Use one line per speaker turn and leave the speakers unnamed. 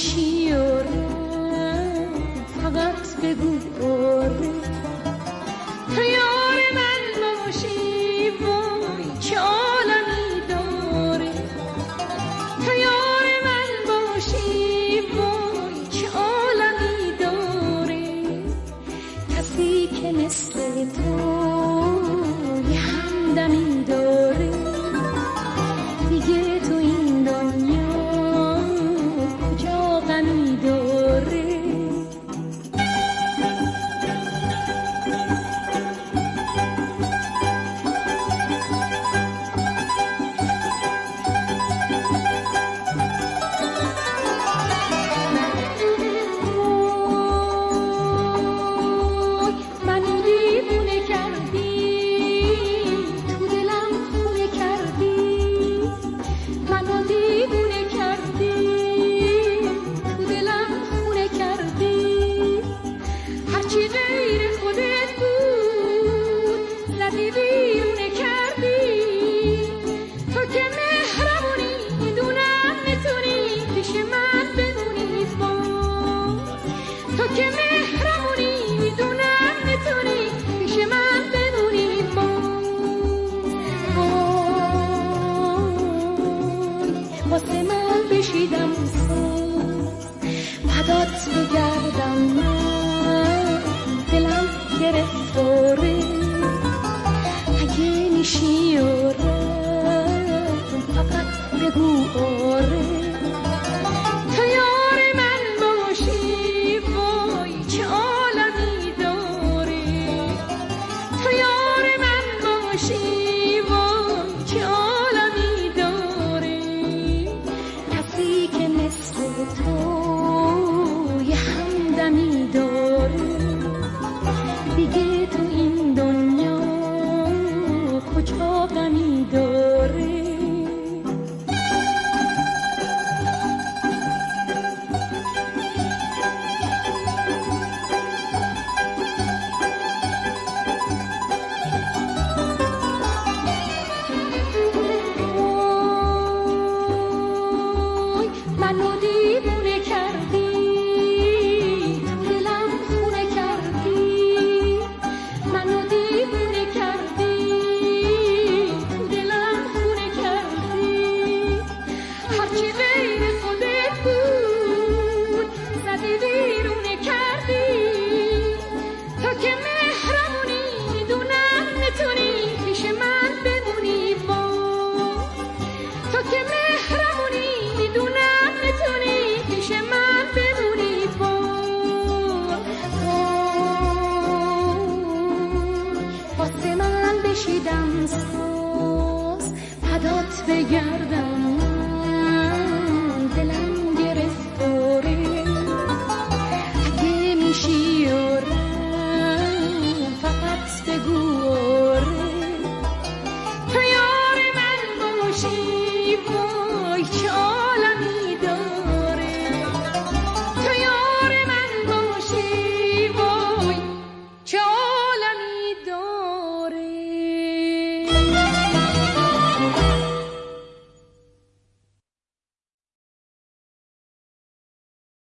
میشی آره، فقط بگو آره. تو یار من باشی وای چه عالمی داره. تو یار من باشی وای چه عالمی داره. کسی که مثل تو یه همدمی داره. دیگه تو این دنیا کجا غمی داره. واسه من بشیدم سوز فدات بگردم من دلم گرفتاره. اگه میشی آره فقط بگو آره. تو یار من باشی وای چه عالمی داره. تو یار من باشی وای چه عالمی داره. کسی که مثل تو یه همدمی داره. دیگه تو این دنیا کجا غمی داره. منو دیوونه کردی تو دلم خونه کردی. منو دیوونه کردی تو دلم خونه کردی. هرچی غیر خودت بود زدی بیرونه کردی. تو که مهربونی میدونم میتونی پیش من بمونی باز. تو که مهربونی میدونم میتونی پیش من بمونی باز. واسه من بشیدم ساز فدات بگردم من دلم گرفتاره. اگه میشی آره فقط بگو آره. تو یار من باشی وای چه